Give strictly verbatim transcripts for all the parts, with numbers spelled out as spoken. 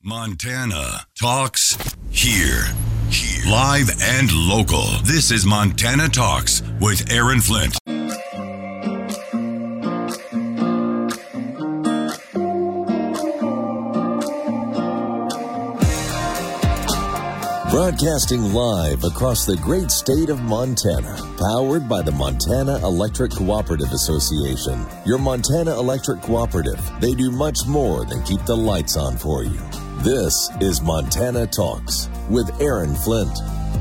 Montana Talks here. Here. Live and local. This is Montana Talks with Aaron Flint. Broadcasting live across the great state of Montana, powered by the Montana Electric Cooperative Association. Your Montana Electric Cooperative, they do much more than keep the lights on for you. This is Montana Talks with Aaron Flint.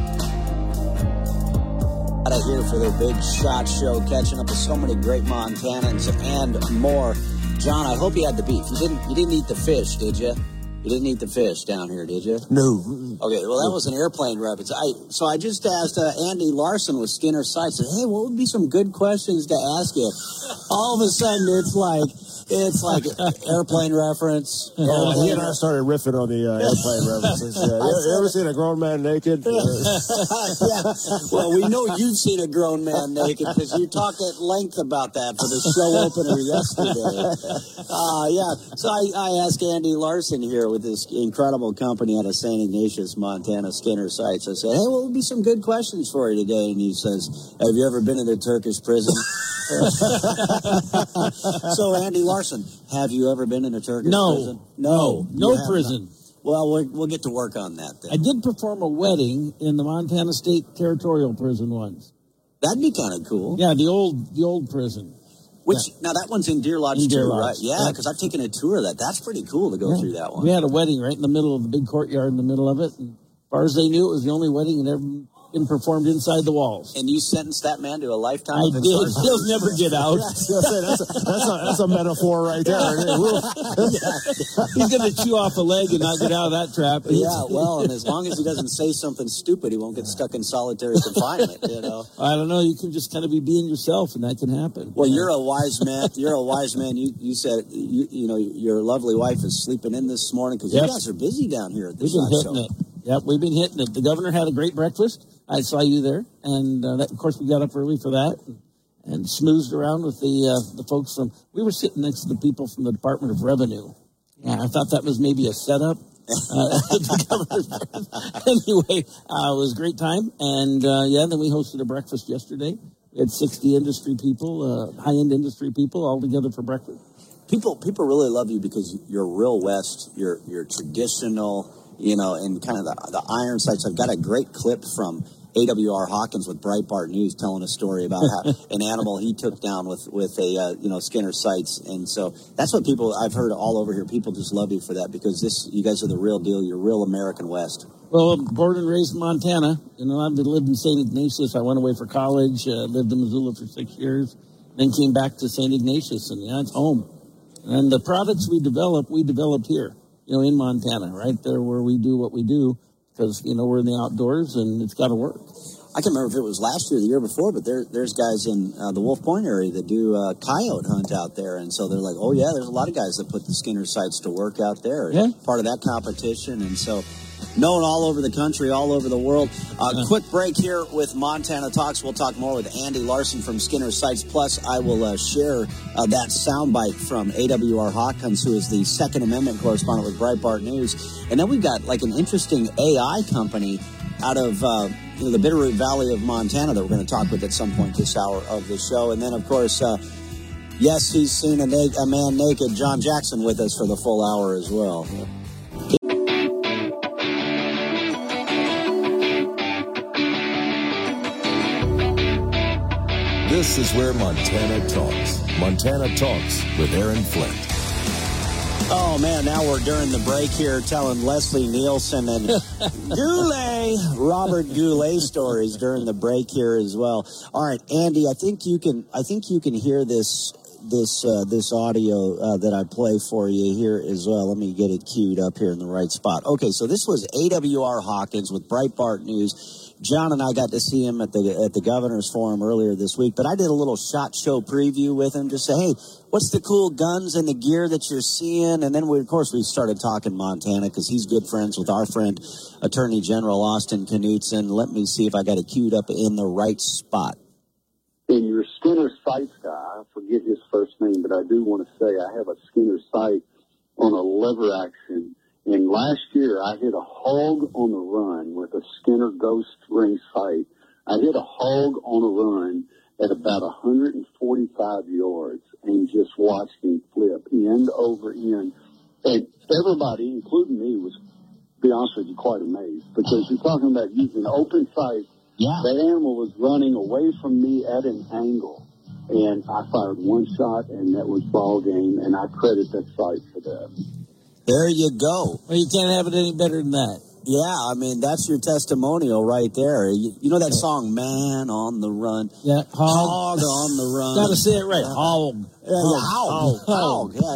Out of here for their big shot show, catching up with so many great Montanans and more. John, I hope you had the beef. You didn't. You didn't eat the fish, did you? You didn't eat the fish down here, did you? No. Okay, well, that was an airplane reference. I, so I just asked uh, Andy Larson with Skinner Sites, said, hey, what would be some good questions to ask you? All of a sudden, it's like, it's like airplane reference. Oh, airplane he and I started riffing on the uh, airplane references. Yeah. You, you ever seen a grown man naked? Yeah. Well, we know you've seen a grown man naked because you talked at length about that for the show opener yesterday. Uh, yeah, so I, I asked Andy Larson here with this incredible company out of Saint Ignatius, Montana, Skinner Sites. I said, hey, what would be some good questions for you today? And he says, have you ever been in a Turkish prison? So, Andy Larson, have you ever been in a Turkish no. prison? No. No, no prison. Not. Well, well, we'll get to work on that then. I did perform a wedding in the Montana State Territorial Prison once. That'd be kind of cool. Yeah, the old the old prison. Which, yeah. Now that one's in Deer Lodge in Deer too, Lodge. right? Yeah, because yeah. I've taken a tour of that. That's pretty cool to go yeah. through that one. We had a wedding right in the middle of the big courtyard in the middle of it. And as far as they knew, it was the only wedding that ever been performed inside the walls. And you sentenced that man to a lifetime I of did. He'll never get out. that's, a, that's, a, that's a metaphor right there. Yeah. He's going to chew off a leg and not get out of that trap. Yeah, well, and as long as he doesn't say something stupid, he won't get stuck in solitary confinement, you know. I don't know. You can just kind of be being yourself, and that can happen. Well, you're a wise man. You're a wise man. You you said, you, you know, your lovely wife is sleeping in this morning because yep. you guys are busy down here at this We've been hitting show. it. Yep, we've been hitting it. The governor had a great breakfast. I saw you there, and uh, that, of course we got up early for that, and, and smoothed around with the uh, the folks from. We were sitting next to the people from the Department of Revenue. Yeah, I thought that was maybe a setup. Uh, the governor's anyway, uh, it was a great time, and uh, yeah, then we hosted a breakfast yesterday. We had sixty industry people, uh, high end industry people, all together for breakfast. People people really love you because you're real West. You're you're traditional. You know, and kind of the, the iron sights. I've got a great clip from A W R Hawkins with Breitbart News telling a story about how an animal he took down with, with a, uh, you know, Skinner Sights. And so that's what people, I've heard all over here. People just love you for that because this, you guys are the real deal. You're real American West. Well, born and raised in Montana. You know, I've lived in Saint Ignatius. I went away for college, uh, lived in Missoula for six years, then came back to Saint Ignatius, and yeah, it's home. And the products we develop, we developed here. You know, in Montana, right there where we do what we do, because, you know, we're in the outdoors and it's got to work. I can't remember if it was last year or the year before, but there, there's guys in uh, the Wolf Point area that do uh, coyote hunt out there. And so they're like, oh, yeah, there's a lot of guys that put the Skinner Sights to work out there. Yeah. Part of that competition. And so known all over the country, all over the world. Uh, uh, quick break here with Montana Talks. We'll talk more with Andy Larson from Skinner Sights. Plus, I will uh, share uh, that soundbite from A W R Hawkins, who is the Second Amendment correspondent with Breitbart News. And then we've got like an interesting A I company out of uh, you know, the Bitterroot Valley of Montana that we're going to talk with at some point this hour of the show. And then, of course, uh, yes, he's seen a, na- a man naked, John Jackson, with us for the full hour as well. This is where Montana talks. Montana Talks with Aaron Flint. Oh, man, now we're during the break here telling Leslie Nielsen and Goulet, Robert Goulet stories during the break here as well. All right, Andy, I think you can I think you can hear this this uh, this audio uh, that I play for you here as well. Let me get it queued up here in the right spot. Okay, so this was A W R Hawkins with Breitbart News. John and I got to see him at the at the Governor's Forum earlier this week, but I did a little SHOT Show preview with him, just say, hey, what's the cool guns and the gear that you're seeing? And then, we, of course, we started talking Montana because he's good friends with our friend, Attorney General Austin Knudsen. Let me see if I got it queued up in the right spot. And your Skinner Sights guy, I forget his first name, but I do want to say I have a Skinner Sight on a lever action And last year, I hit a hog on the run with a Skinner Ghost Ring sight. I hit a hog on a run at about one hundred forty-five yards and just watched him flip end over end. And everybody, including me, was, to be honest with you, quite amazed, because you're talking about using open sight. Yeah. That animal was running away from me at an angle, and I fired one shot, and that was ball game, and I credit that sight for that. There you go. Well, you can't have it any better than that. Yeah, I mean, that's your testimonial right there. You, you know that song, Man on the Run? Yeah, hog. Hog on the Run. Got to say it right. Hog. Yeah, hog. Hog. Yeah,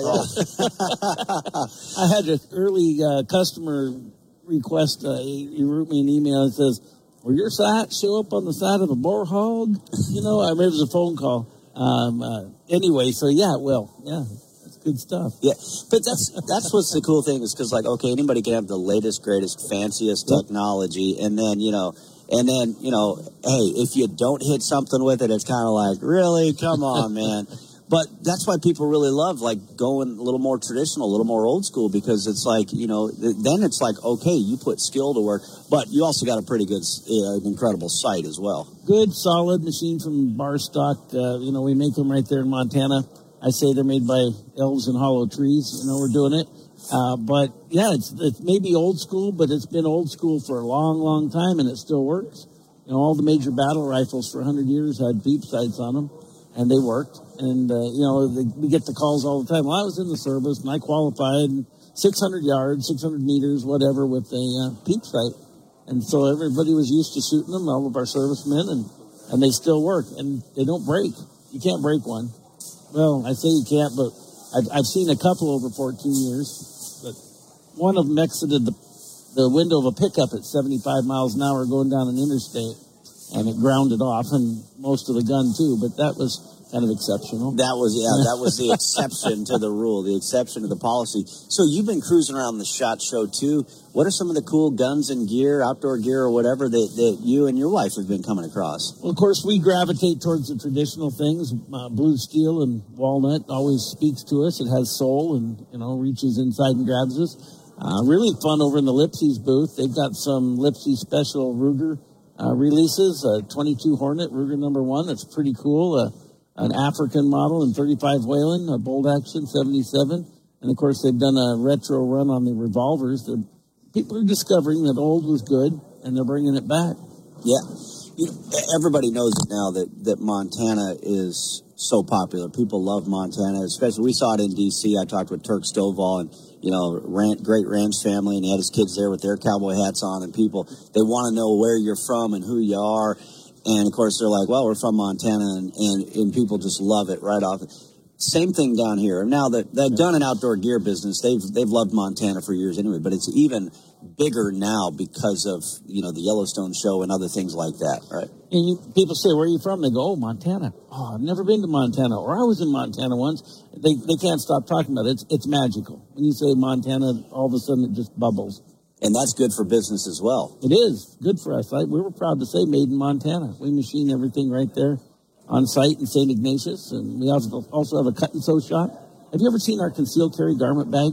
yeah. I had an early uh, customer request. Uh, he, he wrote me an email that says, will your site show up on the side of a boar hog? You know, I remember it was a phone call. Um, uh, anyway, so yeah, well, yeah. Good stuff. Yeah, but that's that's what's the cool thing is because, like, okay, anybody can have the latest, greatest, fanciest technology, and then, you know, and then, you know, hey, if you don't hit something with it, it's kind of like, really? Come on, man. But that's why people really love, like, going a little more traditional, a little more old school, because it's like, you know, then it's like, okay, you put skill to work, but you also got a pretty good, uh, incredible sight as well. Good, solid machine from bar stock. Uh, you know, we make them right there in Montana. I say they're made by elves and hollow trees. You know, we're doing it. Uh, but, yeah, it's, it's maybe old school, but it's been old school for a long, long time, and it still works. You know, all the major battle rifles for one hundred years had peep sights on them, and they worked. And, uh, you know, they, we get the calls all the time. Well, I was in the service, and I qualified six hundred yards, six hundred meters, whatever, with a uh, peep sight. And so everybody was used to shooting them, all of our servicemen, and, and they still work. And they don't break. You can't break one. Well, I say you can't, but I've, I've seen a couple over fourteen years. But one of them exited the, the window of a pickup at seventy-five miles an hour going down an interstate, and it grounded off, and most of the gun, too. But that was kind of exceptional. That was, yeah, that was the exception to the rule, the exception to the policy. So you've been cruising around the SHOT Show, too. What are some of the cool guns and gear, outdoor gear or whatever, that, that you and your wife have been coming across? Well, of course, we gravitate towards the traditional things. Uh, blue steel and walnut always speaks to us. It has soul and, you know, reaches inside and grabs us. Uh, really fun over in the Lipsy's booth. They've got some Lipsy special Ruger uh, releases, a twenty-two Hornet, Ruger number one. That's pretty cool. Uh, an African model in thirty-five Whelen, a bolt action seventy-seven. And, of course, they've done a retro run on the revolvers. They're, people are discovering that old was good, and they're bringing it back. Yeah. You know, everybody knows it now that, that Montana is so popular. People love Montana, especially. We saw it in D C I talked with Turk Stovall and, you know, ran, great ranch family, and he had his kids there with their cowboy hats on, and people, they want to know where you're from and who you are. And, of course, they're like, well, we're from Montana, and, and, and people just love it right off. Same thing down here. Now, that they've done an outdoor gear business. They've they've loved Montana for years anyway, but it's even bigger now because of, you know, the Yellowstone show and other things like that, right? And you, people say, where are you from? They go, oh, Montana. Oh, I've never been to Montana. Or I was in Montana once. They they can't stop talking about it. It's, it's magical. When you say Montana, all of a sudden it just bubbles. And that's good for business as well. It is good for us. I, we were proud to say made in Montana. We machine everything right there on site in Saint Ignatius. And we also, also have a cut and sew shop. Have you ever seen our concealed carry garment bag?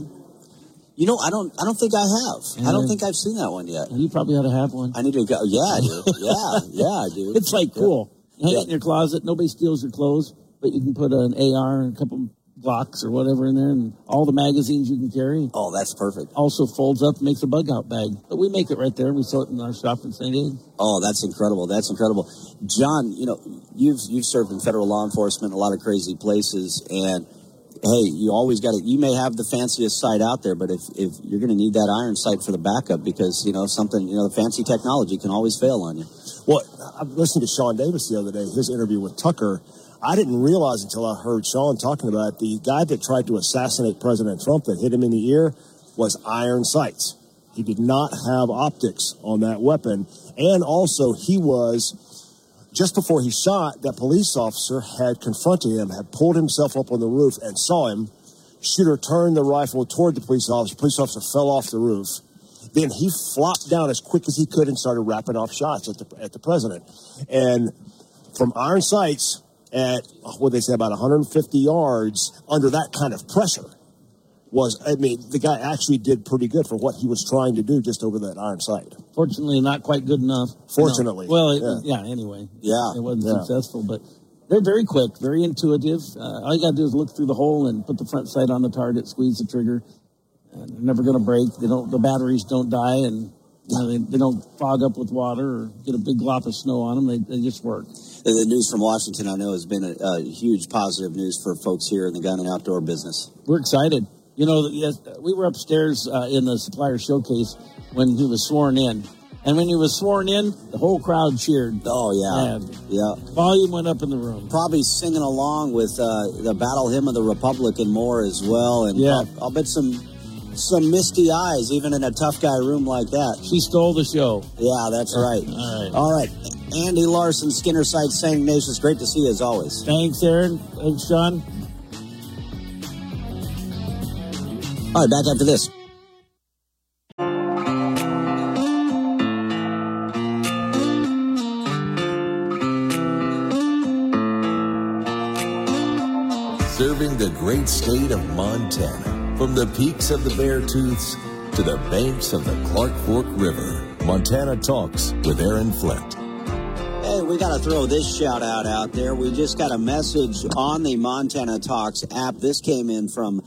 You know, I don't I don't think I have. Yeah. I don't think I've seen that one yet. And you probably ought to have one. I need to go. Yeah, I do. Yeah, yeah, I do. It's like cool. Yeah. Hang Yeah. it in your closet. Nobody steals your clothes, but you can put an A R and a couple Glocks or whatever in there, and all the magazines you can carry. Oh, that's perfect. Also folds up and makes a bug out bag. But we make it right there. We sell it in our shop in Saint Aid. Oh, that's incredible. That's incredible. John, you know, you've you've served in federal law enforcement, a lot of crazy places, and hey, you always got to, you may have the fanciest sight out there, but if, if you're going to need that iron sight for the backup, because, you know, something, you know, the fancy technology can always fail on you. Well, I listened to Sean Davis the other day, his interview with Tucker. I didn't realize until I heard Sean talking about it, the guy that tried to assassinate President Trump that hit him in the ear was iron sights. He did not have optics on that weapon. And also, he was, just before he shot, that police officer had confronted him, had pulled himself up on the roof and saw him. Shooter turned the rifle toward the police officer. Police officer fell off the roof. Then he flopped down as quick as he could and started wrapping off shots at the, at the president. And from iron sights at, what they say, about one hundred fifty yards under that kind of pressure was, I mean, the guy actually did pretty good for what he was trying to do just over that iron sight. Fortunately, not quite good enough. Fortunately. No. Well, it, yeah. yeah, anyway. Yeah. It wasn't Yeah. successful, but they're very quick, very intuitive. Uh, all you got to do is look through the hole and put the front sight on the target, squeeze the trigger. And they're never going to break. They don't. The batteries don't die, and you know, they, they don't fog up with water or get a big glop of snow on them. They, they just work. The news from Washington, I know, has been a, a huge positive news for folks here in the gun and outdoor business. We're excited. You know, yes, we were upstairs uh, in the supplier showcase when he was sworn in. And when he was sworn in, the whole crowd cheered. Oh, yeah. And yeah. volume went up in the room. Probably singing along with uh, the Battle Hymn of the Republic and more as well. And Yeah. I'll, I'll bet some some misty eyes, even in a tough guy room like that. She stole the show. Yeah, that's right. All right. All right. Andy Larson, Skinner Sights, Saying Nation. It's great to see you as always. Thanks, Aaron. Thanks, John. All right, back after this. Serving the great state of Montana. From the peaks of the Beartooths to the banks of the Clark Fork River. Montana Talks with Aaron Flint. Hey, we got to throw this shout out out there. We just got a message on the Montana Talks app. This came in from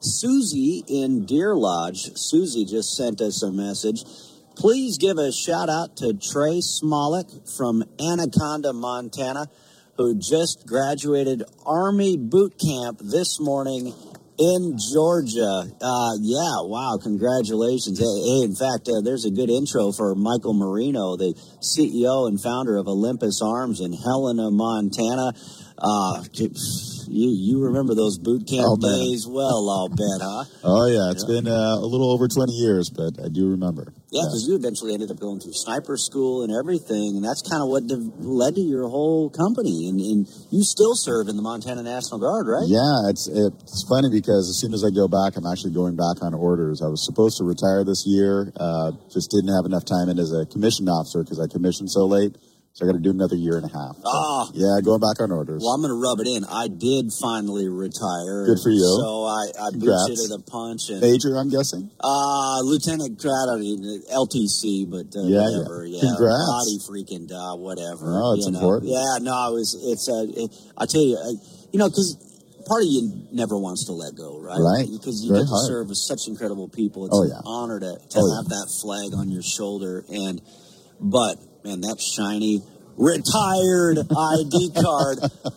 Susie in Deer Lodge. Susie just sent us a message. Please give a shout out to Trey Smolik from Anaconda, Montana, who just graduated Army boot camp this morning in Georgia. Uh, yeah, wow, congratulations. Hey, hey in fact, uh, there's a good intro for Michael Marino, the C E O and founder of Olympus Arms in Helena, Montana. Uh, you you remember those boot camp Oh, days well, I'll bet, huh? Oh, yeah. It's Yeah. been uh, a little over twenty years, but I do remember. Yeah, because you eventually ended up going through sniper school and everything, and that's kind of what de- led to your whole company. And, and you still serve in the Montana National Guard, right? Yeah, it's it's funny because as soon as I go back, I'm actually going back on orders. I was supposed to retire this year, uh, just didn't have enough time in as a commissioned officer because I commissioned so late. So I got to do another year and a half. So, Ah. yeah, going back on orders. Well, I'm going to rub it in. I did finally retire. Good for you. So I, I beat Congrats. you to the punch. And, Major, I'm guessing? uh, Lieutenant, I don't even, L T C, but uh, Yeah, whatever. yeah. Yeah. Congrats. Body freaking, uh, whatever. Oh, it's you know. important. Yeah, no, it was, it's, uh, it, I tell you, I, you know, because part of you never wants to let go, right? Right. Because you Very get to hard. serve with such incredible people. It's Oh, an yeah. honor to, to Oh, have yeah. that flag on your shoulder. And, but, man, that shiny, retired I D card.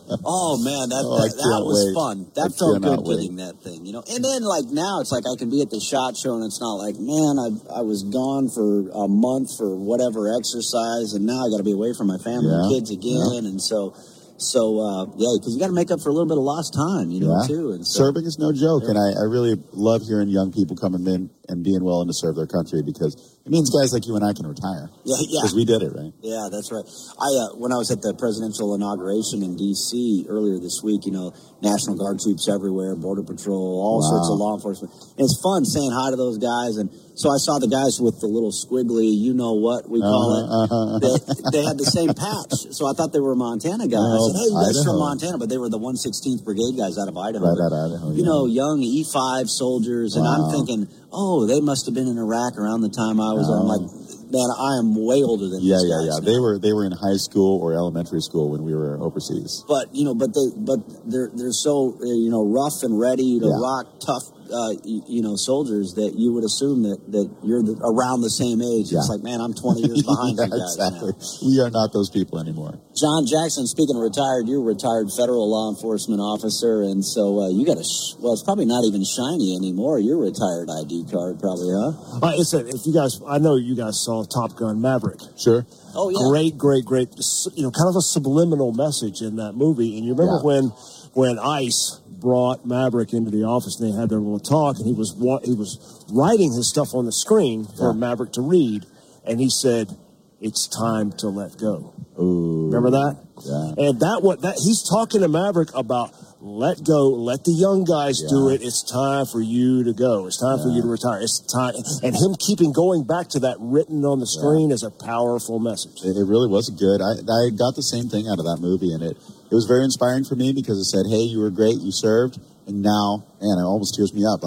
Oh man, that Oh, I that, that can't was wait. fun. That I felt good cannot wait. getting that thing, you know. And then like now, it's like I can be at the SHOT Show, and it's not like, man, I I was gone for a month for whatever exercise, and now I got to be away from my family and Yeah, kids again, and so. So, uh, yeah, because you got to make up for a little bit of lost time, you know, Yeah. too. And so, Serving is no joke, and I, I really love hearing young people coming in and being willing to serve their country because it means guys like you and I can retire. Yeah, yeah. Because we did it, right? Yeah, that's right. I uh, when I was at the presidential inauguration in D C earlier this week, you know, National Guard troops everywhere, Border Patrol, all Wow. sorts of law enforcement. And it's fun saying hi to those guys. And so I saw the guys with the little squiggly, you know what we call Uh-huh, uh-huh. it. They, they had the same patch, so I thought they were Montana guys. I Oh, said, "Hey, you guys from Idaho. Montana?" But they were the one sixteenth Brigade guys out of Idaho. Right out of Idaho, You yeah. know, young E five soldiers, and I'm Wow. thinking, oh, they must have been in Iraq around the time I was. Oh. I'm like, man, I am way older than Yeah, these yeah, guys yeah. now. They were they were in high school or elementary school when we were overseas. But you know, but they, but they're they're so uh, you know rough and ready to Yeah. rock, tough, uh, you, you know, soldiers that you would assume that that you're the, around the same age. Yeah. It's like, man, I'm twenty years behind yeah, you guys exactly. now. We are not those people anymore. John Jackson, speaking of retired, you're a retired federal law enforcement officer, and so uh, you got a sh- well, it's probably not even shiny anymore. Your retired I D card, probably, huh? Uh, it's a, if you guys, I know you guys saw Top Gun Maverick. Sure. Oh yeah, Great, great, great. You know, kind of a subliminal message in that movie. And you remember Yeah. when, when ICE brought Maverick into the office and they had their little talk, and he was wa- he was writing his stuff on the screen for Yeah. Maverick to read, and he said, "It's time to let go." Ooh. Remember that? Yeah. And that what that he's talking to Maverick about. Let go. Let the young guys do Yeah. it. It's time for you to go. It's time for Yeah. you to retire. It's time. And him keeping going back to that written on the screen is a powerful message. It, it really was good. I, I got the same thing out of that movie, and it, it was very inspiring for me because it said, hey, you were great, you served, and now, man, it almost tears me up. Like,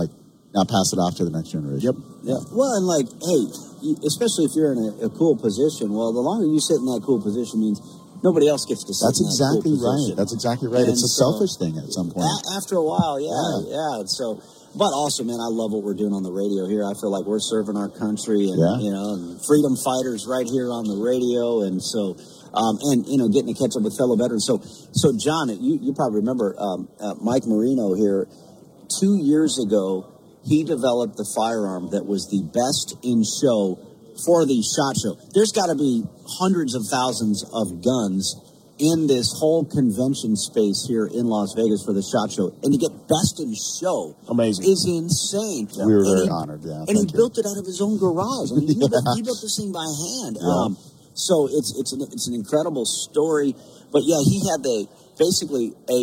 now pass it off to the next generation. Yep. Yeah. Well, and like, hey, you, especially if you're in a, a cool position, well, the longer you sit in that cool position means nobody else gets to sit That's in that exactly cool right. position. That's exactly right. And it's a so, selfish thing at some point. A- after a while, yeah, Yeah. yeah. So, but also, man, I love what we're doing on the radio here. I feel like we're serving our country, and Yeah. you know, and freedom fighters right here on the radio, and so. Um, and, you know, getting to catch up with fellow veterans. So, so John, you, you probably remember um, uh, Mike Marino here. Two years ago, he developed the firearm that was the best in show for the SHOT Show. There's got to be hundreds of thousands of guns in this whole convention space here in Las Vegas for the SHOT Show. And to get best in show Amazing. is insane. We were And very he- honored, yeah. And he Thank you. built it out of his own garage. I mean, he, built, he built this thing by hand. Yeah. Um, So it's it's an it's an incredible story, but yeah, he had the basically a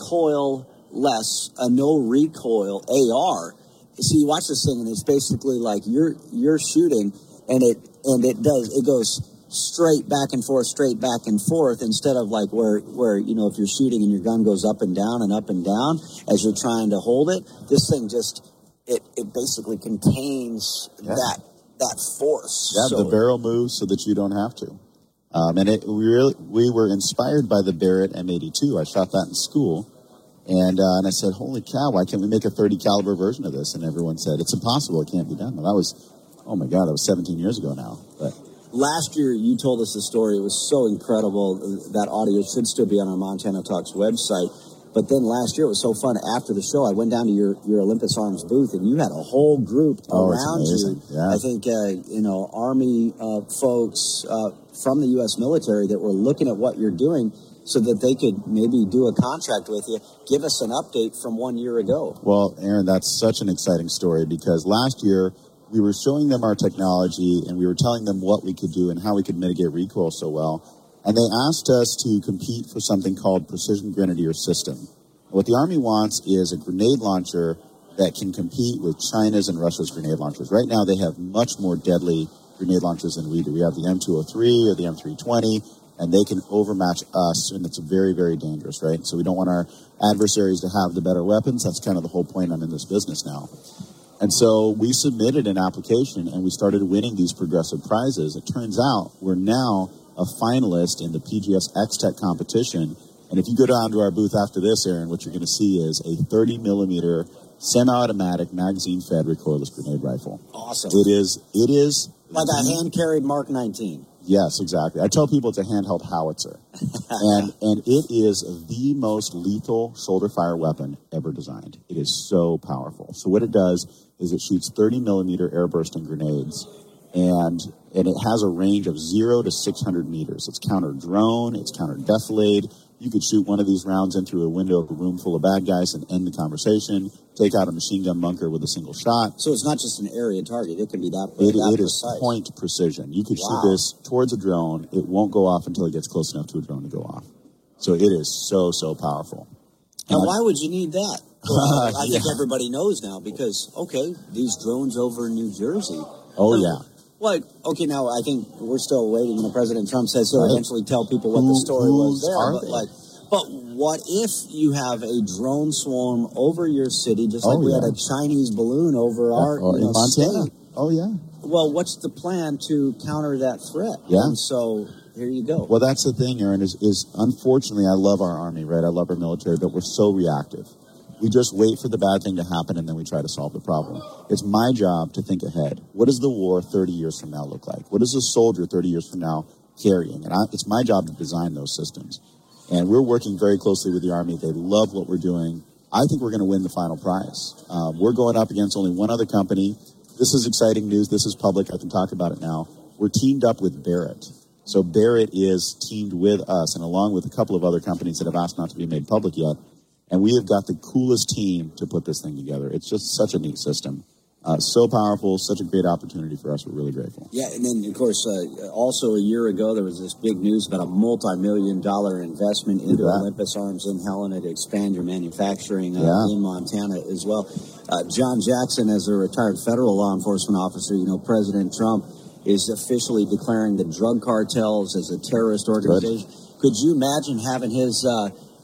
recoil-less, a no recoil A R. So you watch this thing, and it's basically like you're you're shooting, and it and it does it goes straight back and forth, straight back and forth, instead of like where where you know if you're shooting and your gun goes up and down and up and down as you're trying to hold it. This thing just it it basically contains Yeah. that. that force. Yeah, So- the barrel moves so that you don't have to. Um, and it, we really, we were inspired by the Barrett M eighty-two. I shot that in school, and uh, and I said, "Holy cow! Why can't we make a thirty caliber version of this?" And everyone said, "It's impossible. It can't be done." Well, that was, oh my God, that was seventeen years ago now. But Last year, you told us the story. It was so incredible. That audio should still be on our Montana Talks website. But then last year, it was so fun. After the show, I went down to your, your Olympus Arms booth, and you had a whole group Oh, it's around you. amazing. Yeah. I think, uh, you know, Army uh, folks uh, from the U S military that were looking at what you're doing so that they could maybe do a contract with you. Give us an update from one year ago. Well, Aaron, that's such an exciting story because last year we were showing them our technology and we were telling them what we could do and how we could mitigate recoil so well. And they asked us to compete for something called Precision Grenadier System. What the Army wants is a grenade launcher that can compete with China's and Russia's grenade launchers. Right now, they have much more deadly grenade launchers than we do. We have the M two oh three or the M three twenty, and they can overmatch us, and it's very, very dangerous, right? So we don't want our adversaries to have the better weapons. That's kind of the whole point. I'm in this business now. And so we submitted an application, and we started winning these progressive prizes. It turns out we're now a finalist in the P G S X-Tech competition. And if you go down to our booth after this, Aaron, what you're going to see is a thirty millimeter semi-automatic magazine-fed recoilless grenade rifle. Awesome. It is, it is... Like a hand-carried Mark nineteen. Yes, exactly. I tell people it's a handheld howitzer. and and it is the most lethal shoulder fire weapon ever designed. It is so powerful. So what it does is it shoots thirty millimeter air bursting grenades, and and it has a range of zero to six hundred meters. It's counter drone, it's counter defilade. You could shoot one of these rounds in through a window of a room full of bad guys and end the conversation, take out a machine gun bunker with a single shot. So it's not just an area target. It can be that, It, that it is precise. point precision. You could Wow. shoot this towards a drone. It won't go off until it gets close enough to a drone to go off. So it is so, so powerful. Now, And why would you need that? Well, I think Yeah. everybody knows now because, okay, these drones over in New Jersey. Oh, Um, yeah. Like, okay, now I think we're still waiting. You know, President Trump says he'll Right. eventually tell people what Who- the story was whose there. are But they? like, but what if you have a drone swarm over your city, just like Oh, we yeah. had a Chinese balloon over our Oh, you know, in Montana. state? Oh, yeah. Well, what's the plan to counter that threat? Yeah. And so here you go. Well, that's the thing, Aaron, is, is unfortunately, I love our Army, right? I love our military, but we're so reactive. We just wait for the bad thing to happen, and then we try to solve the problem. It's my job to think ahead. What does the war thirty years from now look like? What is a soldier thirty years from now carrying? And I, it's my job to design those systems. And we're working very closely with the Army. They love what we're doing. I think we're going to win the final prize. Um, we're going up against only one other company. This is exciting news. This is public. I can talk about it now. We're teamed up with Barrett. So Barrett is teamed with us and along with a couple of other companies that have asked not to be made public yet. And we have got the coolest team to put this thing together. It's just such a neat system. Uh, so powerful, such a great opportunity for us. We're really grateful. Yeah, and then, of course, uh, also a year ago, there was this big news about a multi-million dollar investment into Yeah. Olympus Arms in Helena to expand your manufacturing uh, Yeah. in Montana as well. Uh, John Jackson, as a retired federal law enforcement officer, you know, President Trump is officially declaring the drug cartels as a terrorist organization. Could you imagine having his uh,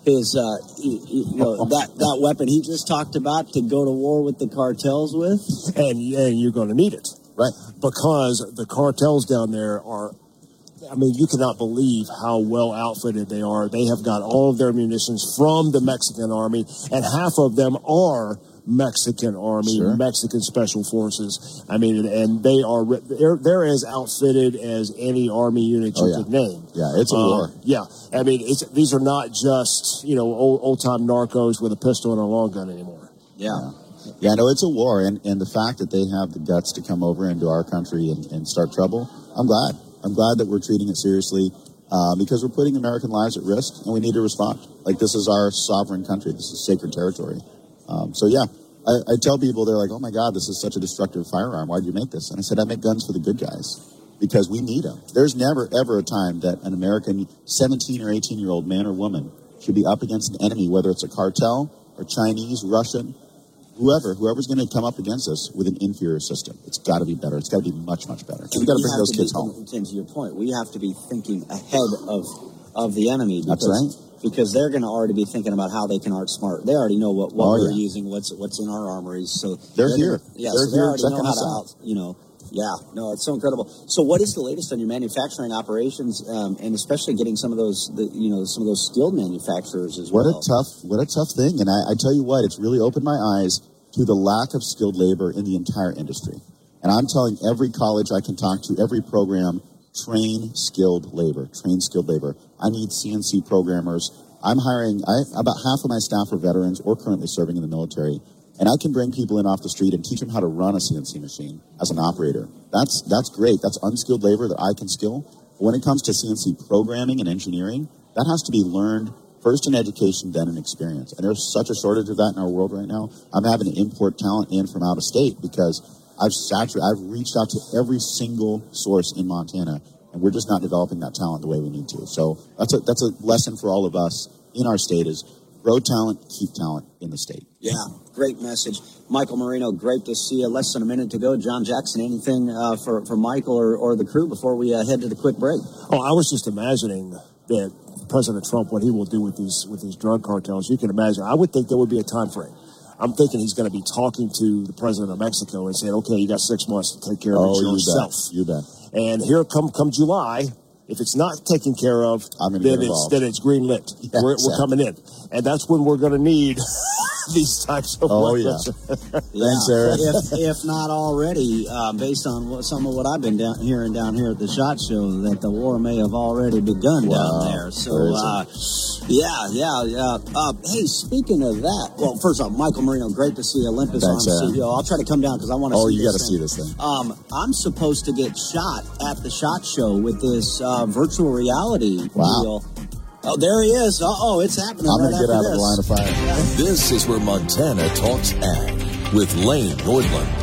his, uh, you, you know, that, that weapon he just talked about to go to war with the cartels with. And, and you're going to need it. Right. Because the cartels down there are, I mean, you cannot believe how well outfitted they are. They have got all of their munitions from the Mexican army, and half of them are Mexican army, sure. Mexican special forces. I mean, and they are, they're, they're as outfitted as any army unit you oh, yeah. could name. Yeah, it's a uh, war. Yeah. I mean, it's, these are not just, you know, old, old time narcos with a pistol and a long gun anymore. Yeah. Yeah, yeah no, it's a war. And, and the fact that they have the guts to come over into our country and, and start trouble, I'm glad. I'm glad that we're treating it seriously uh, because we're putting American lives at risk, and we need to respond. Like, this is our sovereign country. This is sacred territory. Um, so, yeah, I, I tell people, they're like, oh, my God, this is such a destructive firearm. Why do you make this? And I said, I make guns for the good guys because we need them. There's never, ever a time that an American seventeen or eighteen-year-old man or woman should be up against an enemy, whether it's a cartel or Chinese, Russian, whoever, whoever's going to come up against us with an inferior system. It's got to be better. It's got to be much, much better. We've got to bring those kids be, home. To your point, we have to be thinking ahead of of the enemy. Because, That's right. Because they're going to already be thinking about how they can outsmart. They already know what, what oh, we're yeah. using, what's what's in our armories. So they're, they're here. Gonna, yeah, they're so they here already know checking how us to out. out, you know. Yeah, no, it's so incredible. So, what is the latest on your manufacturing operations, um, and especially getting some of those, the, you know, some of those skilled manufacturers as what well? What a tough, what a tough thing. And I, I tell you what, it's really opened my eyes to the lack of skilled labor in the entire industry. And I'm telling every college I can talk to, every program, train skilled labor, train skilled labor. I need C N C programmers. I'm hiring, I, about half of my staff are veterans or currently serving in the military. And I can bring people in off the street and teach them how to run a C N C machine as an operator. That's that's great. That's unskilled labor that I can skill. But when it comes to C N C programming and engineering, that has to be learned first in education, then in experience. And there's such a shortage of that in our world right now. I'm having to import talent in from out of state because I've saturated, I've reached out to every single source in Montana, and we're just not developing that talent the way we need to. So that's a that's a lesson for all of us in our state is grow talent, keep talent in the state. Yeah, great message. Michael Marino, great to see you. Less than a minute to go. John Jackson, anything uh, for, for Michael or, or the crew before we uh, head to the quick break? Oh, I was just imagining that President Trump, what he will do with these with these drug cartels. You can imagine. I would think there would be a time frame. I'm thinking he's going to be talking to the president of Mexico and saying, okay, you got six months to take care of oh, it yourself. You bet. You bet. And here come come July, if it's not taken care of, then it's, then it's green lit. Yeah, we're, exactly. we're coming in. And that's when we're going to need these types of oh, weapons. Yeah. Thanks, Eric. if, if not already, uh, based on what, some of what I've been down, hearing down here at the SHOT Show, that the war may have already begun wow. down there. So, uh, yeah, yeah, yeah. Uh, hey, speaking of that, well, first off, Michael Marino, great to see you. Olympus Thanks, Arms C E O. I'll try to come down because I want to oh, see you this got to see this thing. Um, I'm supposed to get shot at the SHOT Show with this uh, virtual reality wow. deal. Oh, there he is. Uh-oh, it's happening. I'm right going to get out this. of the line of fire. This is where Montana Talks Ag with Lane Nordlund.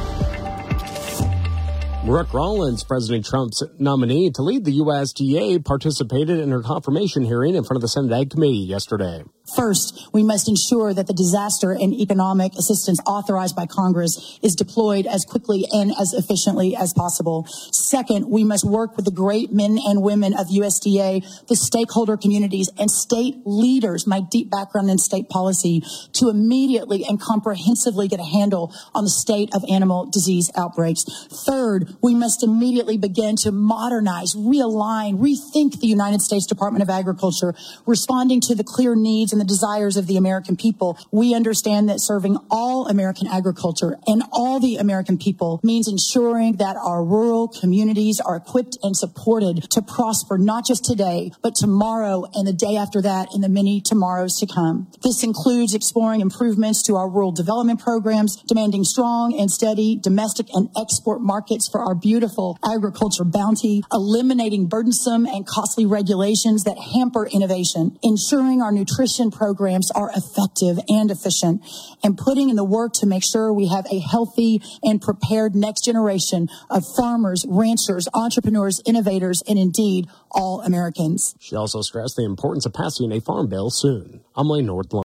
Brooke Rollins, President Trump's nominee to lead the U S D A, participated in her confirmation hearing in front of the Senate Ag Committee yesterday. First, we must ensure that the disaster and economic assistance authorized by Congress is deployed as quickly and as efficiently as possible. Second, we must work with the great men and women of U S D A, the stakeholder communities, and state leaders, my deep background in state policy, to immediately and comprehensively get a handle on the state of animal disease outbreaks. Third, we must immediately begin to modernize, realign, rethink the United States Department of Agriculture, responding to the clear needs and the desires of the American people. We understand that serving all American agriculture and all the American people means ensuring that our rural communities are equipped and supported to prosper not just today, but tomorrow and the day after that and the many tomorrows to come. This includes exploring improvements to our rural development programs, demanding strong and steady domestic and export markets for our beautiful agriculture bounty, eliminating burdensome and costly regulations that hamper innovation, ensuring our nutrition programs are effective and efficient, and putting in the work to make sure we have a healthy and prepared next generation of farmers, ranchers, entrepreneurs, innovators, and indeed all Americans. She also stressed the importance of passing a farm bill soon. I'm Lane Nordlund.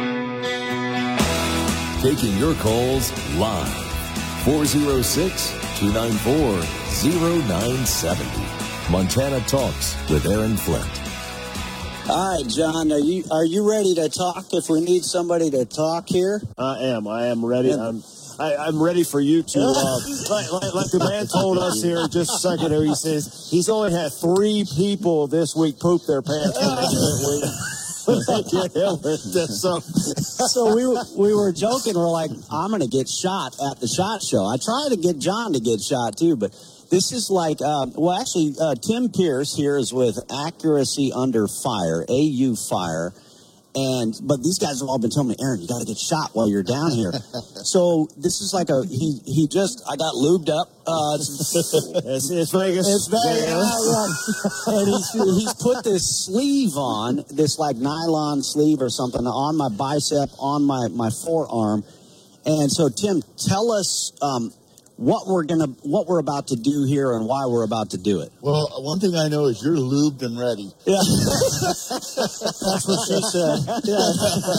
Taking your calls live. four oh six, two nine four, zero nine seven zero. Montana Talks with Aaron Flint. All right, John, are you are you ready to talk if we need somebody to talk here? I am. I am ready. I'm I, I'm ready for you to, uh, like, like, like the man told us here just a second ago, he says he's only had three people this week poop their pants when they get him with this. So, so we were, we were joking. We're like, I'm going to get shot at the SHOT Show. I tried to get John to get shot, too, but this is like, um, well, actually, uh, Tim Pierce here is with Accuracy Under Fire, A U Fire. And, but these guys have all been telling me, Aaron, you got to get shot while you're down here. So this is like a, he, he just, I got lubed up. Uh, it's, it's Vegas. It's Vegas. Yeah, yeah. And he's, he's put this sleeve on, this like nylon sleeve or something on my bicep, on my, my forearm. And so, Tim, tell us, um, what we're gonna, what we're about to do here, and why we're about to do it. Well, one thing I know is you're lubed and ready. Yeah, that's what she said. Yeah.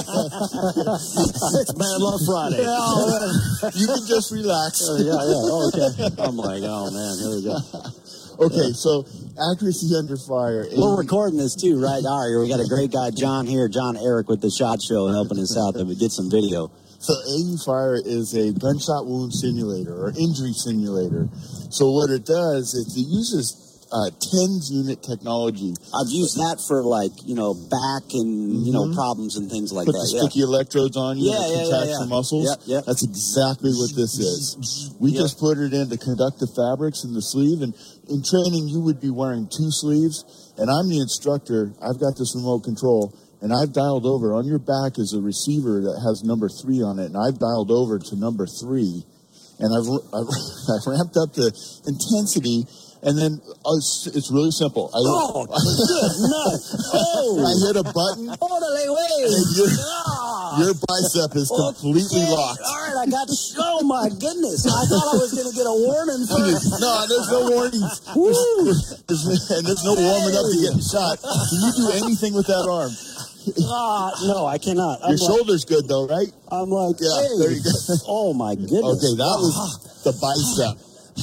It's Man Love Friday. Yeah, you can just relax. Uh, yeah, yeah. Oh, okay. I'm like, oh man, here we go. Okay, so Accuracy Under Fire. We're recording this too, right? All right, we got a great guy, John here, John Eric with the SHOT Show, helping us out. That we get some video. So A U Fire is a gunshot wound simulator or injury simulator. So what it does is it uses uh, TENS unit technology. I've used that for like, you know, back and, you know, mm-hmm. problems and things like Put that. Put the yeah. sticky electrodes on you yeah, and yeah, contract yeah, yeah. your muscles. Yep, yep. That's exactly what this is. We yep. just put it in to conduct the fabrics in the sleeve. And in training, you would be wearing two sleeves. And I'm the instructor. I've got this remote control. And I've dialed over. On your back is a receiver that has number three on it. And I've dialed over to number three. And I've, I've, I've ramped up the intensity. And then uh, it's, it's really simple. I, oh, good night. Oh. I hit a button. Orderly way. And your, your bicep is completely okay. locked. All right, I got to show. My goodness. I thought I was going to get a warning first. No, there's no warnings. And there's no warming up to getting shot. Can you do anything with that arm? Uh, no, I cannot. I'm Your like, shoulder's good, though, right? I'm like, yeah, hey. There you go. Oh, my goodness. Okay, that was the bicep.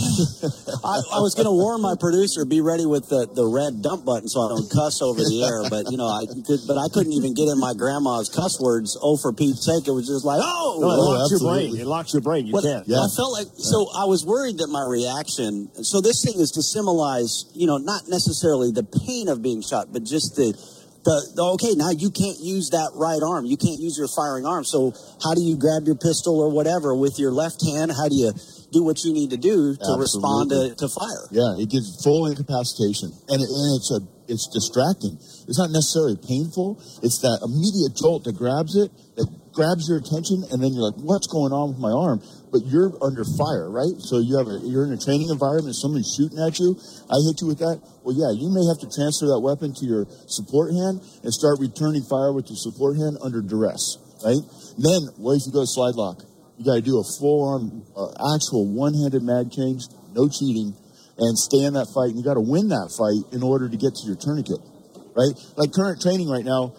I, I was going to warn my producer, be ready with the, the red dump button so I don't cuss over the air. But, you know, I could, but I couldn't even get in my grandma's cuss words. Oh, for Pete's sake, it was just like, oh. No, it oh, locks absolutely. your brain. It locks your brain. You but can't. Yeah. I felt like, so I was worried that my reaction, so this thing is to symbolize, you know, not necessarily the pain of being shot, but just the, The, the, okay, now you can't use that right arm. You can't use your firing arm. So how do you grab your pistol or whatever with your left hand? How do you do what you need to do to Absolutely. respond to, to fire? Yeah, it gives full incapacitation. And, it, and it's a it's distracting. It's not necessarily painful. It's that immediate jolt that grabs it, that grabs your attention, and then you're like, what's going on with my arm? But you're under fire, right? So you have a, you're in a training environment, somebody's shooting at you. I hit you with that. Well, yeah, you may have to transfer that weapon to your support hand and start returning fire with your support hand under duress, right? Then, what if you go to slide lock? You got to do a full-on, uh, actual one-handed mag change, no cheating, and stay in that fight. And you got to win that fight in order to get to your tourniquet, right? Like current training right now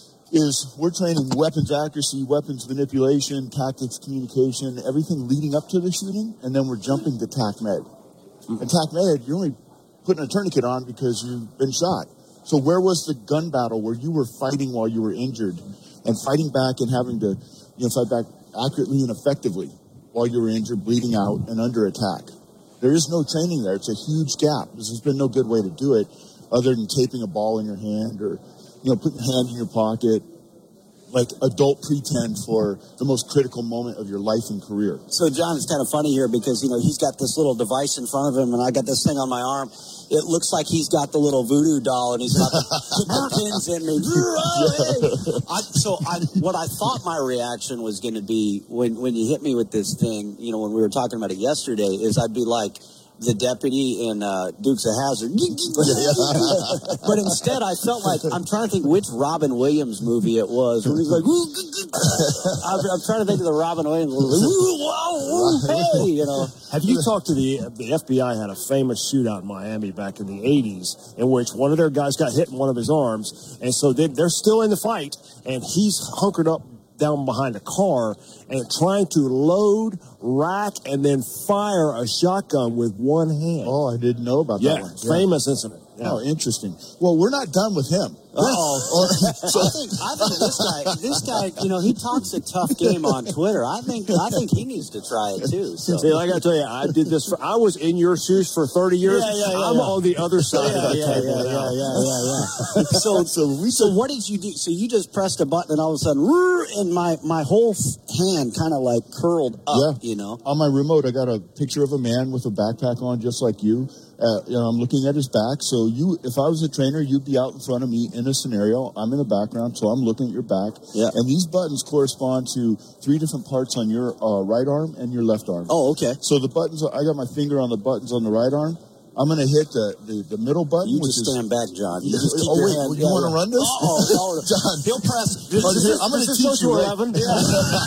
is we're training weapons accuracy, weapons manipulation, tactics, communication, everything leading up to the shooting, and then we're jumping to TAC Med. And TAC Med, you're only putting a tourniquet on because you've been shot. So where was the gun battle where you were fighting while you were injured and fighting back and having to, you know, fight back accurately and effectively while you were injured, bleeding out, and under attack? There is no training there. It's a huge gap. There's been no good way to do it other than taping a ball in your hand or, you know, putting your hand in your pocket, like adult pretend for the most critical moment of your life and career. So, John, it's kind of funny here because, you know, he's got this little device in front of him, and I got this thing on my arm. It looks like he's got the little voodoo doll, and he's got the, the pins in me. I, so I, what I thought my reaction was going to be when, when you hit me with this thing, you know, when we were talking about it yesterday, is I'd be like the deputy in uh, Dukes of Hazzard. But instead, I felt like, I'm trying to think which Robin Williams movie it was, where he's like, I'm, I'm trying to think of the Robin Williams movie. Hey, you know. Have you talked to the, the F B I had a famous shootout in Miami back in the eighties in which one of their guys got hit in one of his arms, and so they, they're still in the fight, and he's hunkered up down behind a car and trying to load, rack, and then fire a shotgun with one hand. Oh, I didn't know about yeah, that one. Yeah, famous incident. Yeah. Oh, interesting. Well, we're not done with him. Oh, so I think I think this guy, this guy, you know, he talks a tough game on Twitter. I think I think he needs to try it too. So. See, like I tell you, I did this. For, I was in your shoes for thirty years. Yeah, yeah, yeah, I'm yeah. on the other side yeah, of the yeah, table yeah, now. yeah, yeah, yeah, yeah. So, so, we, so what did you do? So you just pressed a button, and all of a sudden, and my my whole hand kind of like curled up. Yeah. You know, on my remote, I got a picture of a man with a backpack on, just like you. Uh, you know, I'm looking at his back. So you, if I was a trainer, you'd be out in front of me in a scenario. I'm in the background, so I'm looking at your back. Yeah. And these buttons correspond to three different parts on your uh, right arm and your left arm. Oh, okay. So the buttons, I got my finger on the buttons on the right arm. I'm going to hit the, the, the middle button. You which just is, stand back, John. You just keep oh, your wait, hand. you yeah, want to yeah. run this? Oh, oh, John. He'll press. Oh, here, I'm going to teach you. Right? eleven. Yeah.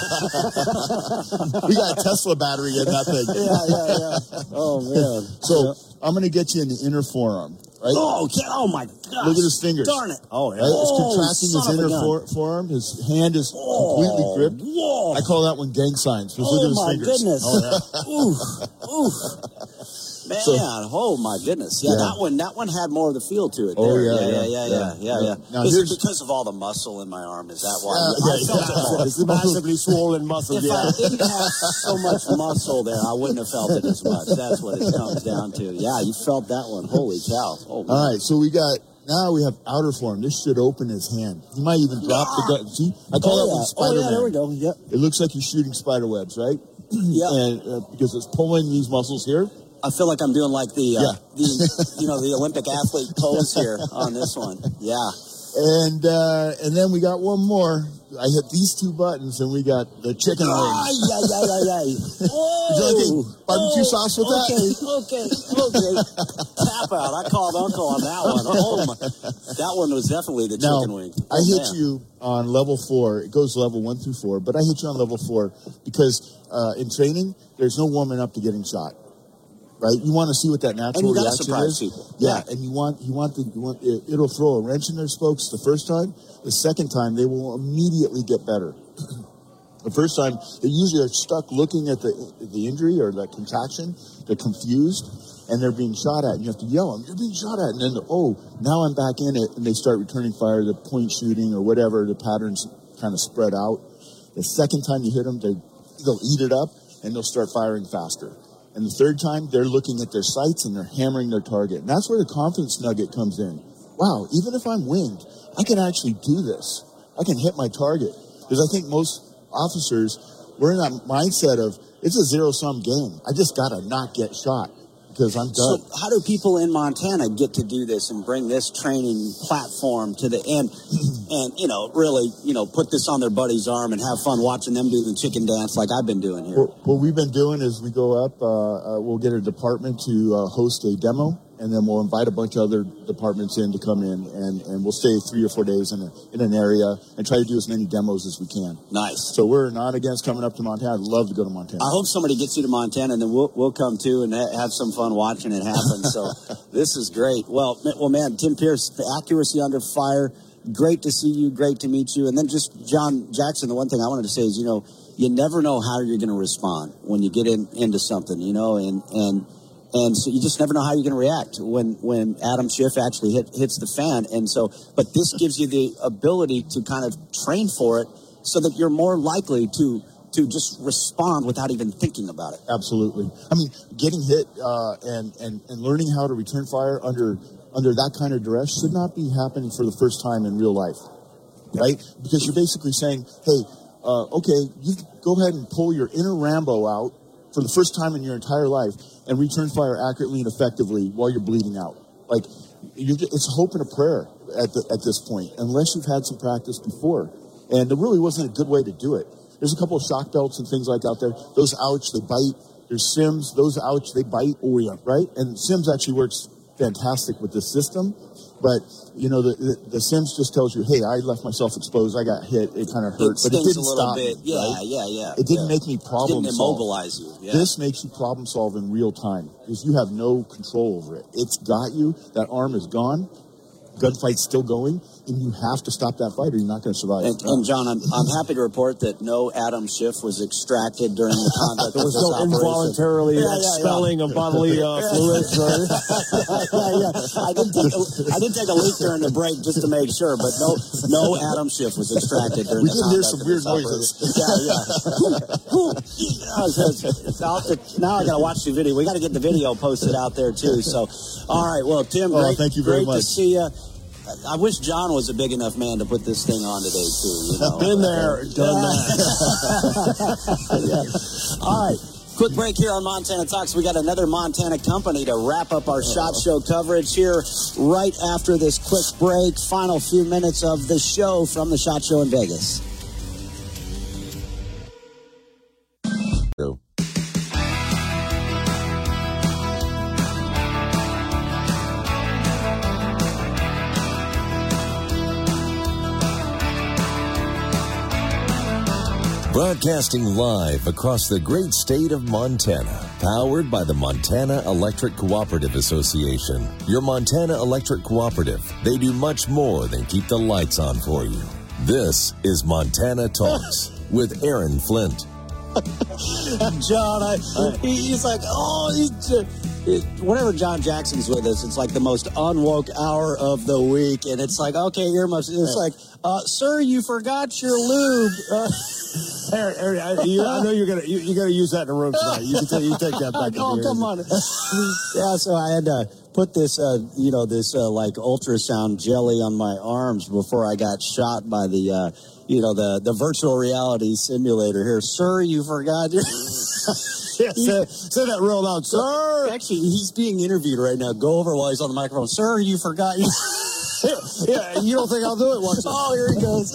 We got a Tesla battery in that thing. Yeah, yeah, yeah. Oh, man. So I'm going to get you in the inner forearm. Right? Oh, okay. Oh, my gosh. Look at his fingers. Darn it. Oh, yeah. Right? It's Oh, contracting his son of a inner gun. fore, forearm. His hand is Oh, completely gripped. whoa. I call that one gang signs. Just Oh, look at his my fingers. goodness. Oh, yeah. Ooh, ooh. Man, So- oh my goodness! Yeah, Yeah. that one, that one had more of the feel to it. Oh, there. yeah, yeah, yeah, yeah, yeah, yeah, yeah. yeah. Now, Is it here's- because of all the muscle in my arm? Is that why? Uh, I yeah, felt yeah. it more. It's a massively swollen muscle. If Yeah. I didn't have so much muscle there, I wouldn't have felt it as much. That's what it comes down to. Yeah, you felt that one. Holy cow! Oh, man. All right, so we got, now we have outer form. This should open his hand. He might even drop the gun. See, I call Oh, that yeah. one Oh, Spider-Man. yeah, there we go. Yep. It looks like he's shooting spider webs, right? Yep. And uh, because it's pulling these muscles here. I feel like I'm doing like the, uh, Yeah. the, you know, the Olympic athlete pose here on this one. Yeah. And uh, and then we got one more. I hit these two buttons, and we got the chicken Ay, wings. ay, ay, ay, ay. Would you like Oh, a barbecue oh, sauce with okay, that? Okay, okay, Tap out. I called Uncle on that one. Oh, my. That one was definitely the Now, chicken wing. I Oh, hit man. you on level four. It goes level one through four, but I hit you on level four because uh, in training, there's no warming up to getting shot. Right, you want to see what that natural And you gotta reaction surprise is. people. Yeah, Yeah. and you want you want the you want it, it'll throw a wrench in their spokes the first time. The second time, they will immediately get better. The first time, they usually are stuck looking at the the injury or the contraction. They're confused, and they're being shot at. And you have to yell them, "You're being shot at!" And then, oh, now I'm back in it, and they start returning fire, the point shooting or whatever. The patterns kind of spread out. The second time you hit them, they they'll eat it up, and they'll start firing faster. And the third time, they're looking at their sights and they're hammering their target. And that's where the confidence nugget comes in. Wow, even if I'm winged, I can actually do this. I can hit my target. Because I think most officers, we're in that mindset of, it's a zero-sum game. I just got to not get shot because I'm done. So how do people in Montana get to do this and bring this training platform to the end and, you know, really, you know, put this on their buddy's arm and have fun watching them do the chicken dance like I've been doing here? What, what we've been doing is we go up, uh, uh, we'll get a department to uh, host a demo, and then we'll invite a bunch of other departments in to come in, and, and we'll stay three or four days in, a, in an area and try to do as many demos as we can. Nice. So we're not against coming up to Montana. I'd love to go to Montana. I hope somebody gets you to Montana, and then we'll we'll come too and ha- have some fun watching it happen. So this is great. Well, ma- well, man, Tim Pierce, the accuracy under fire. Great to see you. Great to meet you. And then just John Jackson. The one thing I wanted to say is, you know, you never know how you're going to respond when you get in into something, you know, and and. And so you just never know how you're going to react when, when Adam Schiff actually hit, hits the fan. And so, but this gives you the ability to kind of train for it so that you're more likely to, to just respond without even thinking about it. Absolutely. I mean, getting hit uh, and, and, and learning how to return fire under under that kind of duress should not be happening for the first time in real life, right? Because you're basically saying, hey, uh, okay, you go ahead and pull your inner Rambo out for the first time in your entire life and return fire accurately and effectively while you're bleeding out. Like, you're just, it's hope and a prayer at the, at this point, unless you've had some practice before. And there really wasn't a good way to do it. There's a couple of shock belts and things like out there. Those ouch, they bite. There's Sims, those ouch, they bite. Oh, yeah. Right? And Sims actually works fantastic with this system. But, you know, the, the, the Sims just tells you, hey, I left myself exposed. I got hit. It kind of hurt. It but it stings didn't a little stop bit. me. Yeah, right? yeah, yeah. It didn't yeah. make me problem It didn't solve. immobilize you. Yeah. This makes you problem solve in real time because you have no control over it. It's got you. That arm is gone. gunfight's still going, and you have to stop that fight or you're not going to survive. And, and John, I'm, I'm happy to report that no Adam Schiff was extracted during the conduct There of was this no operation. involuntarily Yeah, yeah, yeah. expelling of bodily uh, fluids. Or... yeah, yeah. I did take a, I did take a leak during the break just to make sure, but no, no Adam Schiff was extracted during We the did hear conduct some of weird this noises. operation. Yeah, yeah. Now, now I got to watch the video. We got to get the video posted out there too. So, all right. Well, Tim, Oh, great, thank you very great to much. see you. I wish John was a big enough man to put this thing on today too. You know, Been there, done that. Yeah. All right. Quick break here on Montana Talks. We got another Montana company to wrap up our SHOT Show coverage here right after this quick break. Final few minutes of the show from the SHOT Show in Vegas. Broadcasting live across the great state of Montana, powered by the Montana Electric Cooperative Association. Your Montana Electric Cooperative, they do much more than keep the lights on for you. This is Montana Talks with Aaron Flint. John, I, he's like, oh, he's just, it, whenever John Jackson's with us, it's like the most unwoke hour of the week, and it's like, okay, earmuffs. It's like, uh, sir, you forgot your lube. Uh, Aaron, Aaron, I, you, I know you're gonna you, you gotta use that in the room tonight. You can take you take that back. Oh, come on. Yeah, so I had to put this, uh, you know, this uh, like ultrasound jelly on my arms before I got shot by the, uh, you know, the the virtual reality simulator here. Sir, you forgot your. Yeah, say, say that real loud, sir. Actually, he's being interviewed right now. Go over while he's on the microphone. Sir, you forgot. Your... Yeah, you don't think I'll do it once? Oh, here he goes.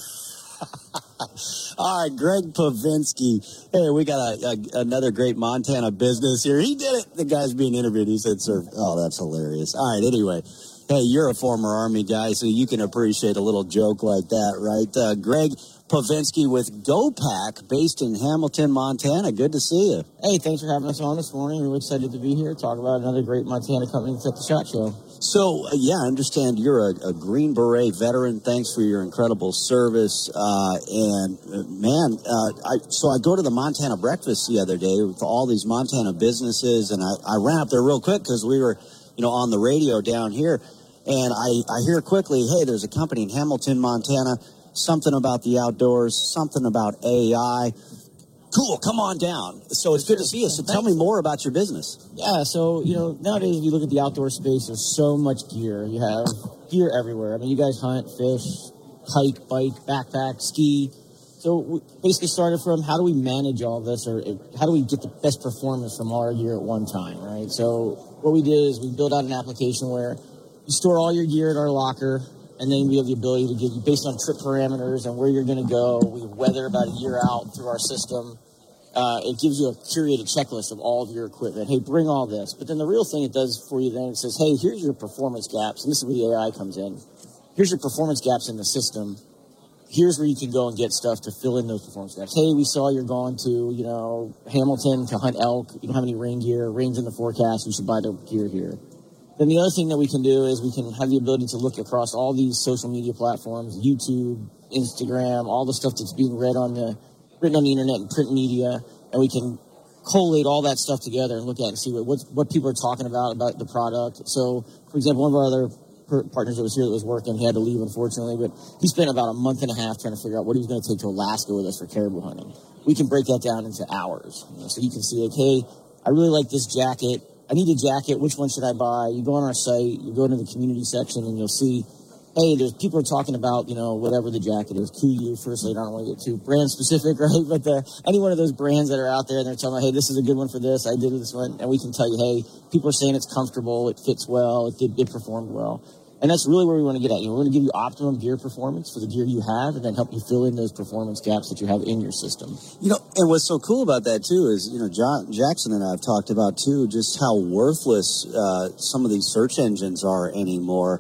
All right, Greg Pavinsky. Hey, we got a, a, another great Montana business here. He did it. The guy's being interviewed. He said, sir, oh, that's hilarious. All right, anyway. Hey, you're a former Army guy, so you can appreciate a little joke like that, right? Uh, Greg Pavinsky with GoPack, based in Hamilton, Montana. Good to see you. Hey, thanks for having us on this morning. Really excited to be here, talk about another great Montana company that's at the SHOT Show. So, uh, yeah, I understand you're a, a Green Beret veteran. Thanks for your incredible service. Uh, and, uh, man, uh, I, so I go to the Montana Breakfast the other day with all these Montana businesses, and I, I ran up there real quick because we were, you know, on the radio down here. And I, I hear quickly, hey, there's a company in Hamilton, Montana, something about the outdoors, something about A I. Cool, come on down. So it's good to see you. So tell me more about your business. Yeah, so, you know, nowadays if you look at the outdoor space, there's so much gear. You have gear everywhere. I mean, you guys hunt, fish, hike, bike, backpack, ski. So we basically started from how do we manage all this, or how do we get the best performance from our gear at one time, right? So what we did is we built out an application where you store all your gear in our locker, and then we have the ability to give you, based on trip parameters and where you're going to go, we have weather about a year out through our system. Uh, it gives you a curated checklist of all of your equipment. Hey, bring all this. But then the real thing it does for you then, it says, hey, here's your performance gaps. And this is where the A I comes in. Here's your performance gaps in the system. Here's where you can go and get stuff to fill in those performance gaps. Hey, we saw you're going to, you know, Hamilton to hunt elk. You don't have any rain gear. Rain's in the forecast. You should buy the gear here. Then the other thing that we can do is we can have the ability to look across all these social media platforms, YouTube, Instagram, all the stuff that's being read on the, written on the internet and print media, and we can collate all that stuff together and look at it and see what, what, what people are talking about, about the product. So, for example, one of our other per- partners that was here that was working, he had to leave, unfortunately, but he spent about a month and a half trying to figure out what he was going to take to Alaska with us for caribou hunting. We can break that down into hours. You know, so you can see, like, hey, I really like this jacket. I need a jacket. Which one should I buy? You go on our site, you go into the community section, and you'll see, hey, there's people are talking about, you know, whatever the jacket is. Q U, First Aid, I don't want to get too brand specific, right? But the, any one of those brands that are out there, and they're telling me, hey, this is a good one for this. I did this one. And we can tell you, hey, people are saying it's comfortable, it fits well, it did, it performed well. And that's really where we want to get at. You know, we're going to give you optimum gear performance for the gear you have, and then help you fill in those performance gaps that you have in your system. You know, and what's so cool about that, too, is, you know, John, Jackson and I have talked about, too, just how worthless uh, some of these search engines are anymore.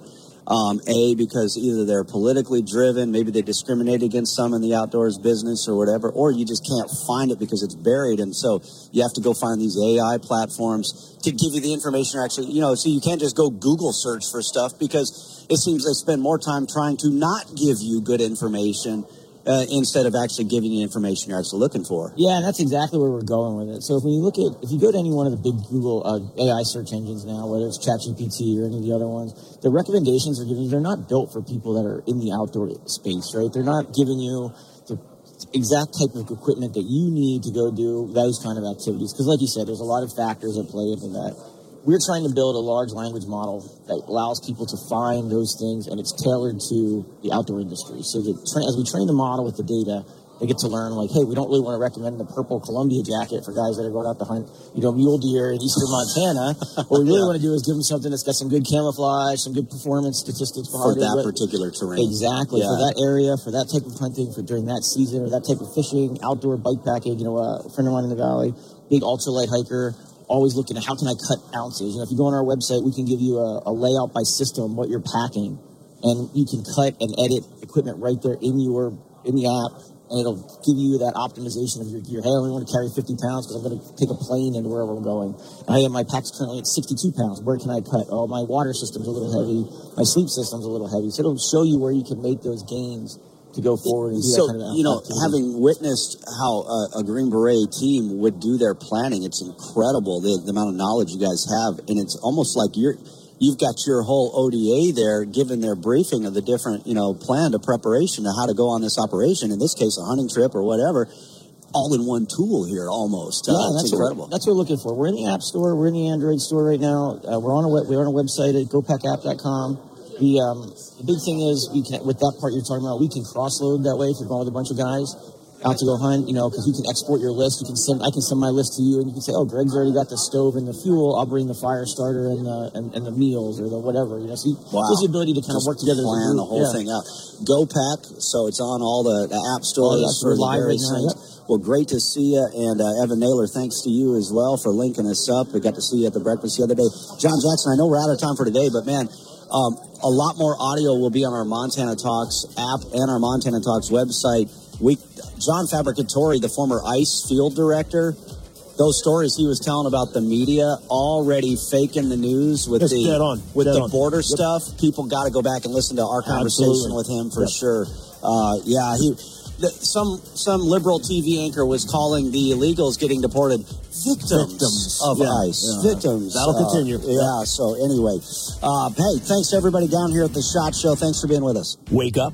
Um, A, because either they're politically driven, maybe they discriminate against some in the outdoors business or whatever, or you just can't find it because it's buried. And so you have to go find these A I platforms to give you the information actually, you know, so you can't just go Google search for stuff because it seems they spend more time trying to not give you good information Uh, instead of actually giving you information you're actually looking for. Yeah, and that's exactly where we're going with it. So if you look at, if you go to any one of the big Google uh, A I search engines now, whether it's ChatGPT or any of the other ones, the recommendations are given, they're not built for people that are in the outdoor space, right? They're not giving you the exact type of equipment that you need to go do those kind of activities. Because like you said, there's a lot of factors that play into that. We're trying to build a large language model that allows people to find those things, and it's tailored to the outdoor industry. So that tra- as we train the model with the data, they get to learn, like, hey, we don't really want to recommend the purple Columbia jacket for guys that are going out to hunt, you know, mule deer in eastern Montana. What we really yeah. want to do is give them something that's got some good camouflage, some good performance statistics for behind that it. particular terrain. Exactly, yeah. for that area, for that type of hunting, for during that season, or that type of fishing, outdoor bike packing. You know, uh, a friend of mine in the valley, big ultralight hiker, always looking at how can I cut ounces. You know, if you go on our website, we can give you a, a layout by system, what you're packing, and you can cut and edit equipment right there in your in the app, and it'll give you that optimization of your gear. Hey, I only want to carry fifty pounds because I'm going to take a plane into wherever I'm going. I have my pack's currently at sixty-two pounds. Where can I cut? Oh, my water system's a little heavy. My sleep system's a little heavy. So it'll show you where you can make those gains to go forward and do so, that kind of you know, activity. having witnessed how a, a Green Beret team would do their planning, it's incredible the, the amount of knowledge you guys have, and it's almost like you're you've got your whole O D A there, given their briefing of the different, you know, plan to preparation to how to go on this operation. In this case, a hunting trip or whatever, all in one tool here, almost. Yeah, uh, that's it's incredible. What, that's what we're looking for. We're in the App Store. We're in the Android Store right now. Uh, we're on a web, we're on a website at go pack app dot com. The, um, the big thing is, we can, with that part you're talking about, we can cross-load that way if you're going with a bunch of guys out to go hunt, you know, because you can export your list. You can send, I can send my list to you, and you can say, oh, Greg's already got the stove and the fuel. I'll bring the fire starter and the, and, and the meals or the whatever, you know. So you, wow. There's the ability to kind Just of work together. plan the whole yeah. thing out. GoPack, so it's on all the, the app stores. Oh, yeah, for we're the live right various now. things. Yep. Well, great to see you. And uh, Evan Naylor, thanks to you as well for linking us up. We got to see you at the breakfast the other day. John Jackson, I know we're out of time for today, but man, um, a lot more audio will be on our Montana Talks app and our Montana Talks website. We, John Fabricatore, the former ICE field director, those stories he was telling about the media already faking the news with It's the dead on. with Dead the on. border Yep. stuff. People got to go back and listen to our conversation Absolutely. with him for Yep. sure. Uh, yeah, he. The, some some liberal T V anchor was calling the illegals getting deported victims, Victims. of Yeah, ICE. yeah. Victims. That'll Uh, continue. Yeah, so anyway. Uh, hey, thanks to everybody down here at the SHOT Show. Thanks for being with us. Wake up